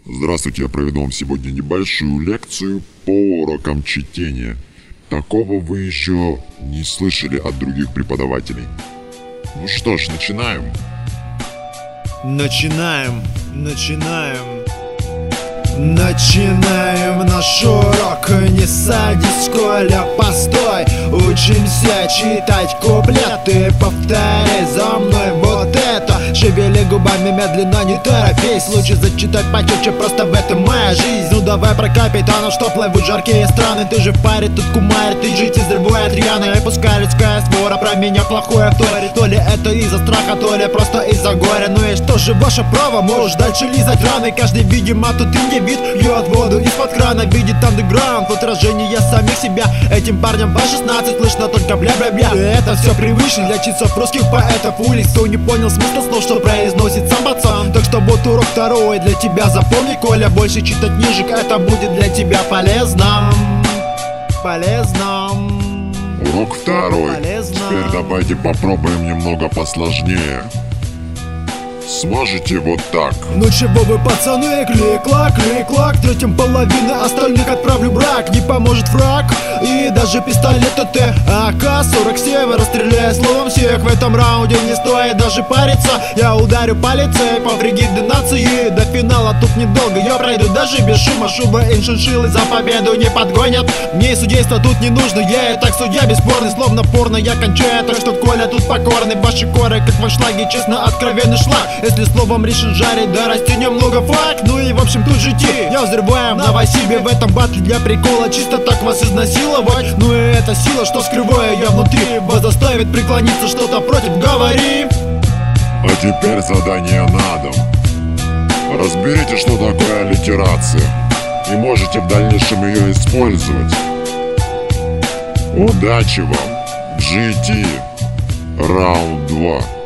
Здравствуйте, я проведу вам сегодня небольшую лекцию по урокам чтения. Такого вы еще не слышали от других преподавателей. Ну что ж, начинаем. Начинаем наш урок. Не садись, Коля, постой. Учимся читать куплеты. Повторяй за мной вот это. Шевели губами медленно, не торопись. Лучше зачитать почетче, просто в этом моя жизнь. Ну давай про капитанов, что плывут жаркие страны. Ты же в паре, тут кумарь, ты жить из рябой от рьяны. И пускай людская свора про меня плохое вторит. То ли это из-за страха, то ли просто из-за горя. Ну и что же ваше право, можешь дальше лизать раны. Каждый, видимо, тут индивид пьет воду из-под крана. Видит андеграунд, отражение самих себя. Этим парням по 16, слышно только бля-бля-бля. И это все привычно для часов русских поэтов улиц. Кто не понял смысла слов, что произносит сам пацан. Так что вот урок второй для тебя. Запомни, Коля, больше читать книжек, это будет для тебя полезно. Урок второй. Теперь давайте попробуем немного посложнее. Сможете вот так? Ну чего вы, пацаны, клик-клак, третьим половины остальных отправлю брак. Не поможет фраг и даже пистолет ТТ АК-47, расстреляя словом всех. В этом раунде не стоит даже париться. Я ударю по лице, по фригиды нации. До финала тут недолго, я пройду даже без шума. Шуба и шиншиллы за победу не подгонят. Мне и судейство тут не нужно, я и так судья бесспорный. Словно порно я кончаю, так что Коля тут покорный. Ваши коры, как в аншлаге, честно, откровенный шлак. Если словом решен жарить, да расти немного флаг. Ну и в общем тут жити. Я взрываю в Новосибе в этом батле для прикола. Чисто так вас изнасиловать. Ну и эта сила, что скрываю я внутри, вас заставит преклониться, что-то против говори. А теперь задание на дом. Разберите, что такое аллитерация, и можете в дальнейшем ее использовать. Удачи вам в GT раунд 2.